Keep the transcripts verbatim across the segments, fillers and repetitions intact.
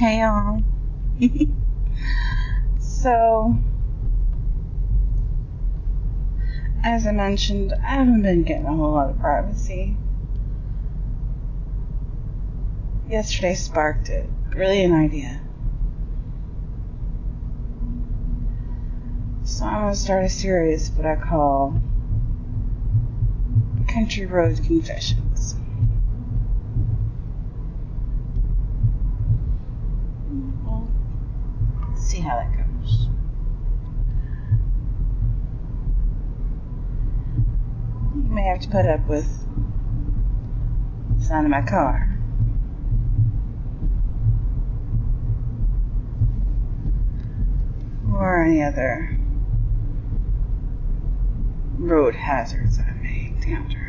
Hey y'all. So, as I mentioned, I haven't been getting a whole lot of privacy. Yesterday sparked it. Really an idea. So I'm going to start a series what I call Country Road Confessions. We'll see how that goes. You may have to put up with the sound of my car. Or any other road hazards I may encounter.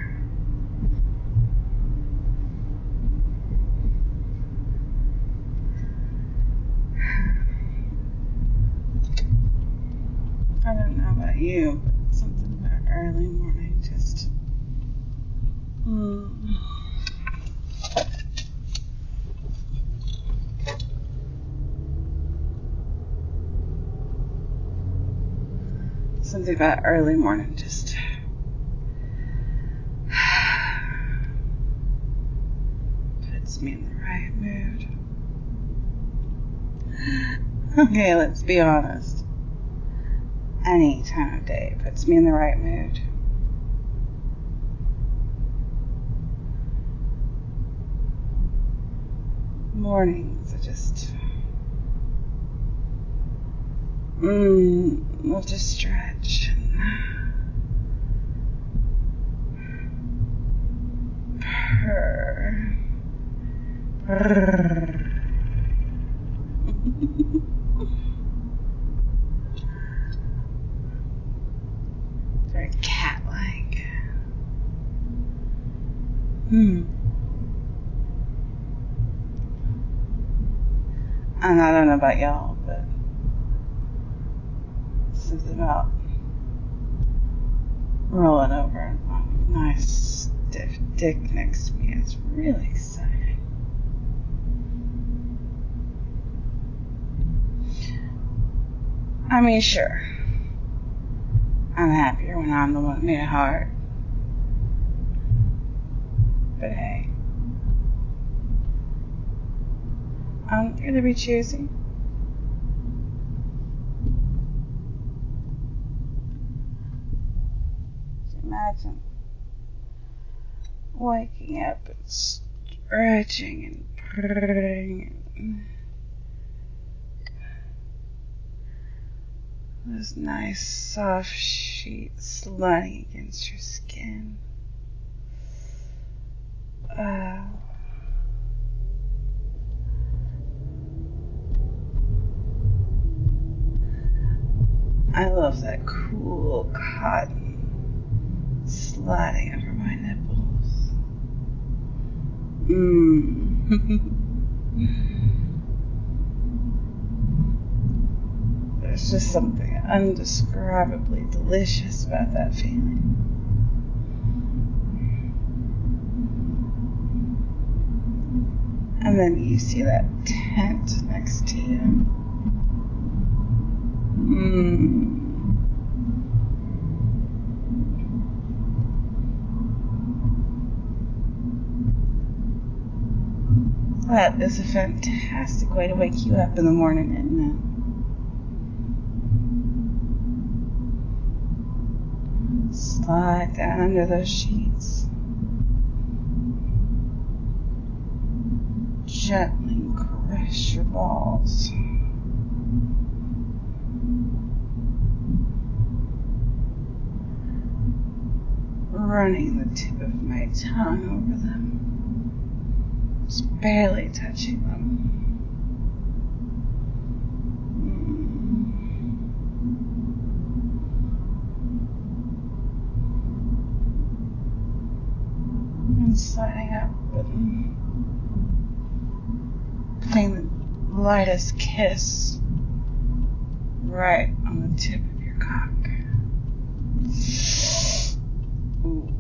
I don't know about you, but something about early morning just... Mm. Something about early morning just... puts me in the right mood. Okay, let's be honest. Any time of day puts me in the right mood. Mornings are just... Mmm, we'll just stretch and... purr. Purr. Very cat-like. Hmm. And I don't know about y'all, but something about rolling over and finding a nice stiff dick next to me is really exciting. I mean, sure. I'm happier when I'm the one that made it hard. But hey, I'm here to be choosy. Imagine waking up and stretching and purring and those nice soft sheets sliding against your skin. Uh, I love that cool cotton sliding over my nipples. Mmm. There's just something undescribably delicious about that feeling. And then you see that tent next to you. Mmm. That is a fantastic way to wake you up in the morning, isn't it? Slide down under those sheets. Gently caress your balls. Running the tip of my tongue over them. Just barely touching them. And sliding up and putting the lightest kiss right on the tip of your cock. Ooh.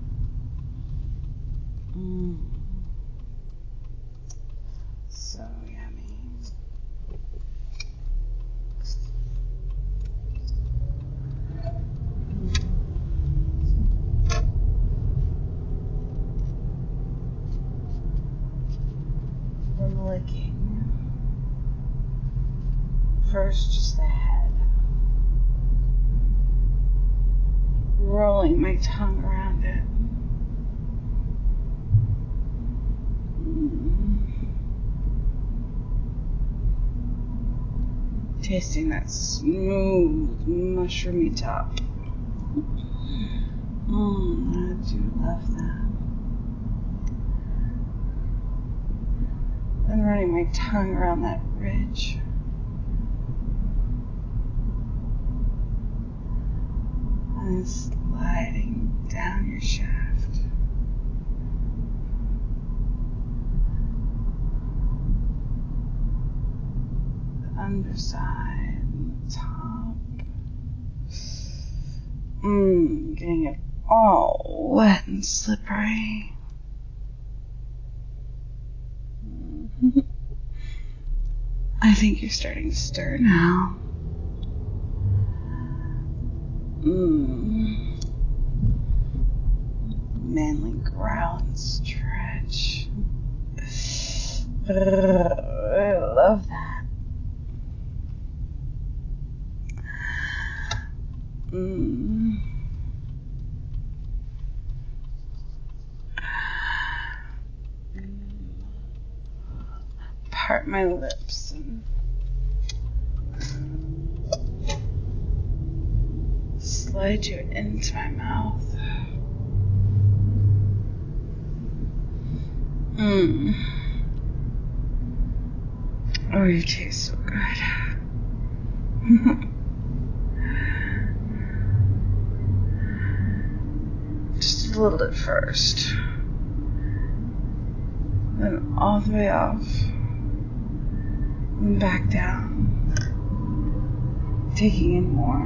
mm. So licking. First, just the head. Rolling my tongue around it. Mm. Tasting that smooth, mushroomy top. Mm, I do love that. Then running my tongue around that ridge. And sliding down your shaft. The underside and the top. Mmm, getting it all wet and slippery. I think you're starting to stir now. Mmm. Manly growl and stretch. I love that. Mmm. Part my lips and slide you into my mouth. Mmm. Oh, you taste so good. Just a little at first. Then all the way off. And back down. Taking in more.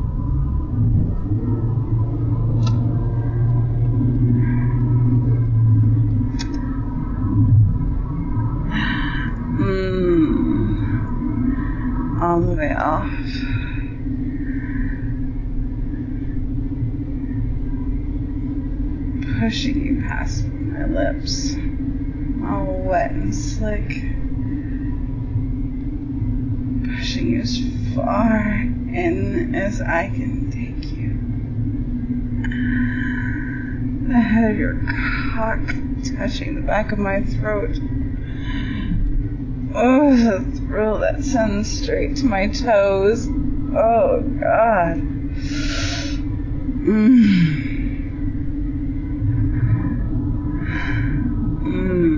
Mmm. All the way off. Pushing you past my lips. All wet and slick. Pushing you as far in as I can take you. The head of your cock touching the back of my throat. Oh, the thrill that sends straight to my toes. Oh, God. Mmm. Mmm.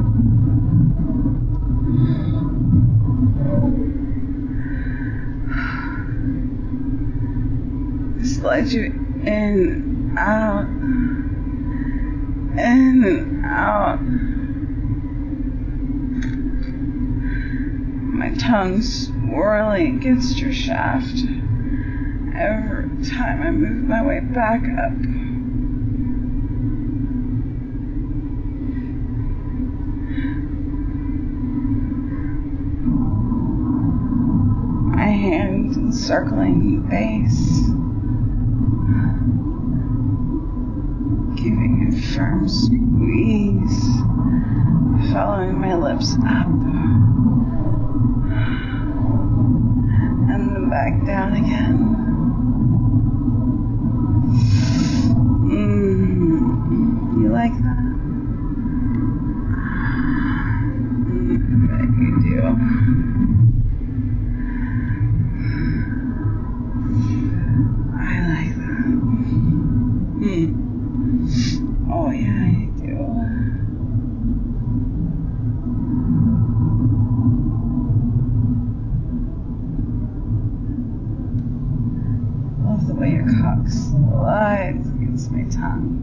Slide you in, out, in and out. My tongue swirling against your shaft every time I move my way back up. My hand encircling your base, giving a firm squeeze, following my lips up, and then back down again. Mmm, you like that? Mm, I bet you do. I like that. Hmm. Oh yeah, I do. Love the way your cock slides against my tongue.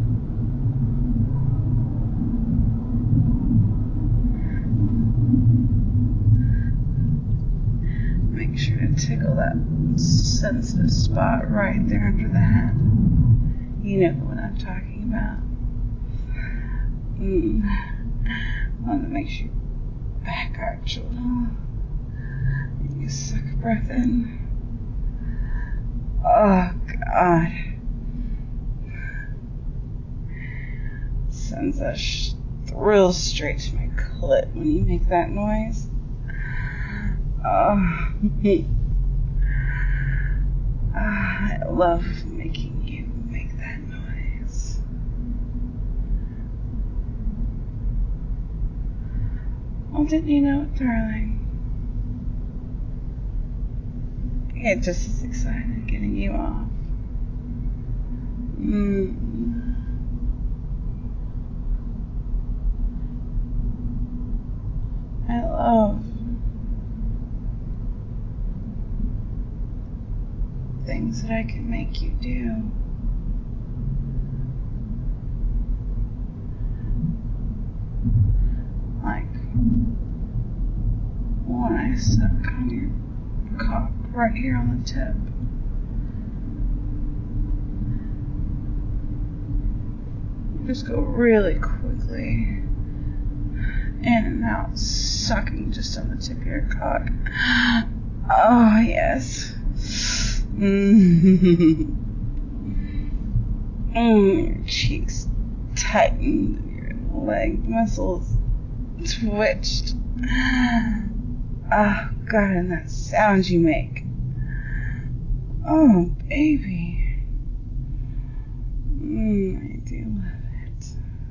Make sure to tickle that sensitive spot right there under the head. You know what I'm talking about. Mm. One that makes you back arch a little. You suck a breath in. Oh, God. Sends that sh- thrills straight to my clit when you make that noise. Oh, I love making you make that noise. Well, didn't you know it, darling? I get just as excited getting you off. Mm. I love things that I can make you do. Like when I suck on your cock right here on the tip. Just go really quickly in and out, sucking just on the tip of your cock. Oh, yes. Mm. Mm, your cheeks tightened, your leg muscles twitched. Oh, God, and that sound you make. Oh, baby. Mm, I do love it.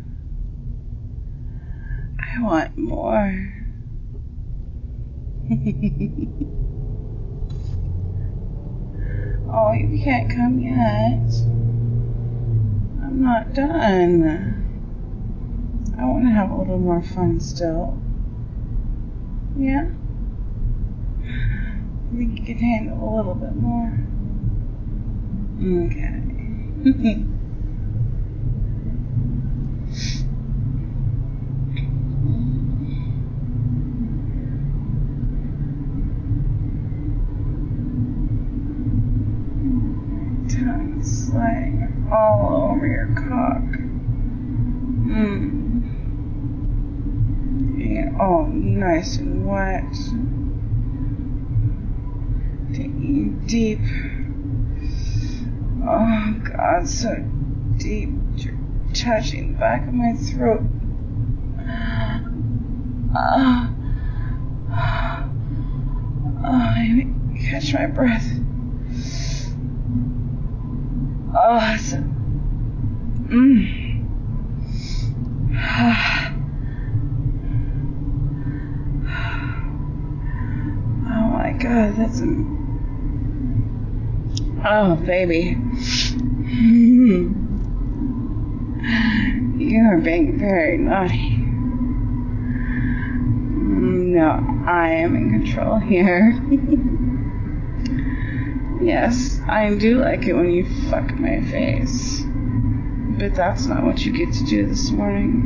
I want more. Oh, you can't come yet. I'm not done. I want to have a little more fun still. Yeah? I think you can handle a little bit more. Okay. Tongue sliding all over your cock. Mmm. Getting all nice and wet. Taking you deep. Oh, God, so deep. You're touching the back of my throat. Uh, oh, I catch my breath. Oh, it's a, mm. Oh my God, that's a, oh baby. You are being very naughty. No, I am in control here. Yes, I do like it when you fuck my face. But that's not what you get to do this morning.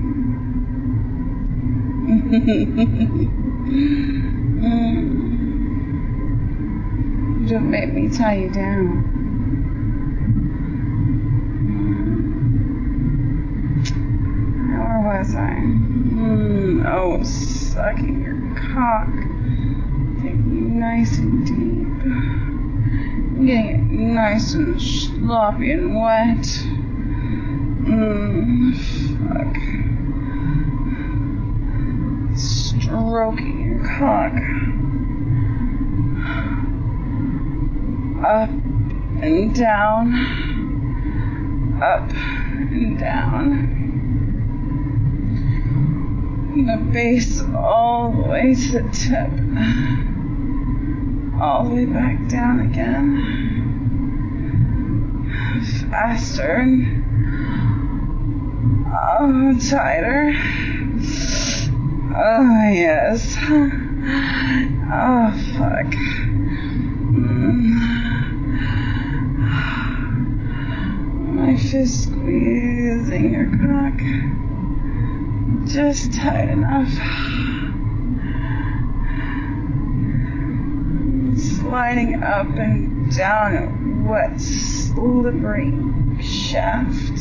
Don't make me tie you down. Where was I? Mm, oh, sucking your cock. Taking you nice and deep. Getting it nice and sloppy and wet. Mmm, fuck. Stroking your cock. Up and down. Up and down. From the base all the way to the tip. All the way back down again. Faster. Oh, tighter. Oh, yes. Oh, fuck. Mm. My fist squeezing your cock. Just tight enough. Sliding up and down a wet, slippery shaft.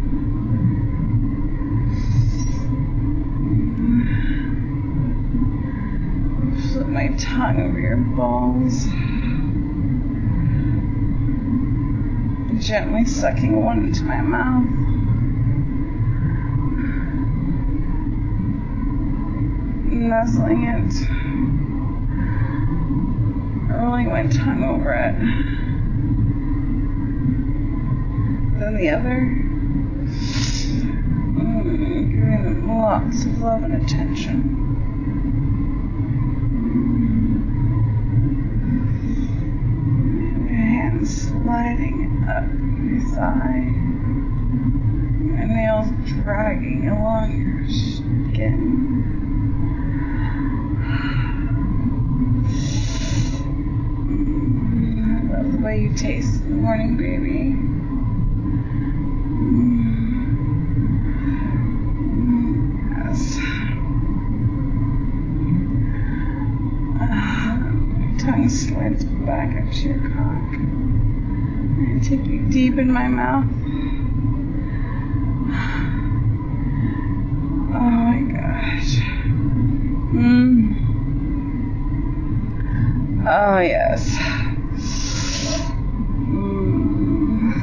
Flip my tongue over your balls. Gently sucking one into my mouth. nuzzling it, rolling my tongue over it. Then the other, mm, giving them lots of love and attention. Sliding up your thigh, my nails dragging along your skin. Mm, I love the way you taste in the morning, baby. Mm, yes. Uh, my tongue slides back up to your cock. I take you deep in my mouth. Oh my gosh. Mmm. Oh yes. Mmm.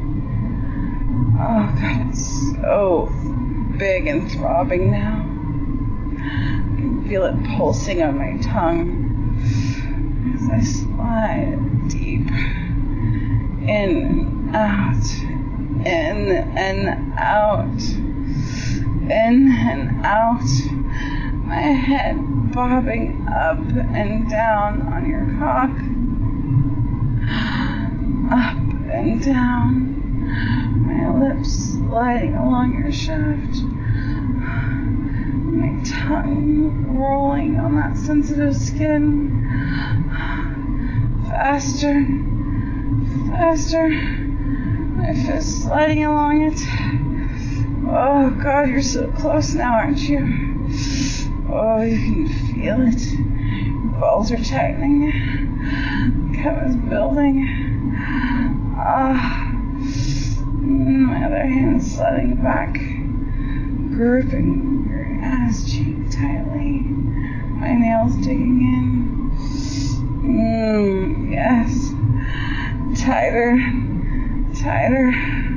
Oh god, it's so big and throbbing now. I can feel it pulsing on my tongue as I slide deep in and out, in and out, in and out, my head bobbing up and down on your cock, up and down, my lips sliding along your shaft, my tongue rolling on that sensitive skin, faster, faster, my fist sliding along it. Oh god, you're so close now, aren't you? Oh, you can feel it. Your balls are tightening. The cum is building. Ah. Mm, my other hand sliding back, gripping your ass cheek tightly. My nails digging in. Mmm, yes. Tighter, tighter.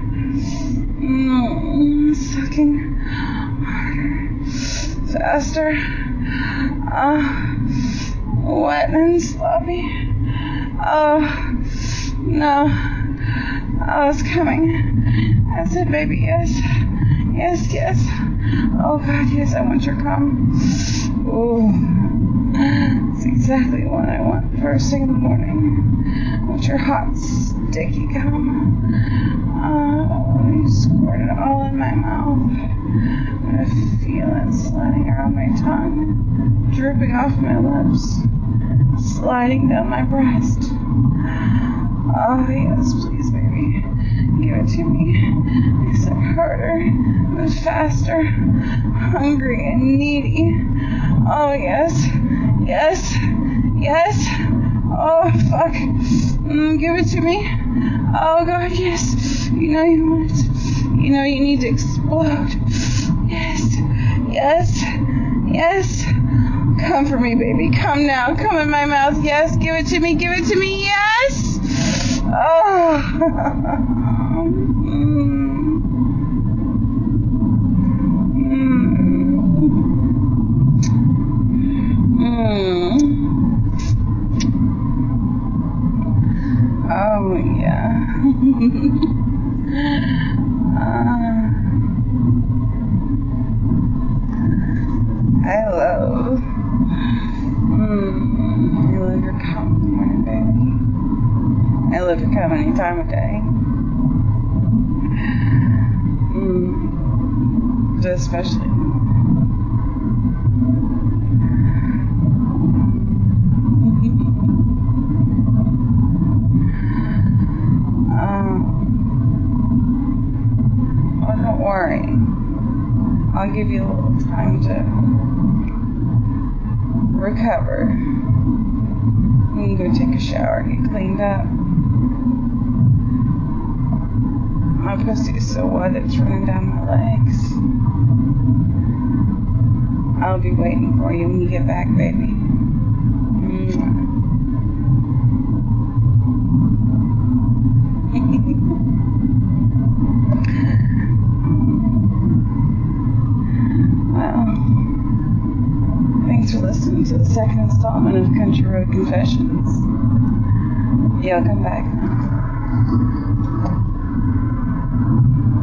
Mmm, sucking harder, faster. Ah, wet and sloppy. Oh, no. Oh, it's coming. That's it, baby, yes. Yes, yes. Oh, God, yes, I want your cum. Ooh. It's exactly what I want first thing in the morning. I want your hot, sticky cum. Oh, you squirt it all in my mouth. I feel it sliding around my tongue, dripping off my lips, sliding down my breast. Oh, yes, please, baby. Give it to me. I suck harder and faster, hungry and needy. Oh, yes, yes, yes. Oh, fuck. Mm, give it to me. Oh, God, yes. You know you want it. You know you need to explode. Yes, yes, yes. Come for me, baby. Come now. Come in my mouth. Yes, give it to me. Give it to me. Yes. Oh. mm. Mm. Mm. Oh, yeah. uh, I love. Mm, I love your cum in the morning, baby. I love your cum any time of day. Mm, but especially. um, oh, don't worry. I'll give you a little time to recover. You can go take a shower, get cleaned up. My pussy is so wet it's running down my legs. I'll be waiting for you when you get back, baby. Mwah. Well, thanks Thanks for listening to the second installment of Country Road Confessions. Y'all come back now.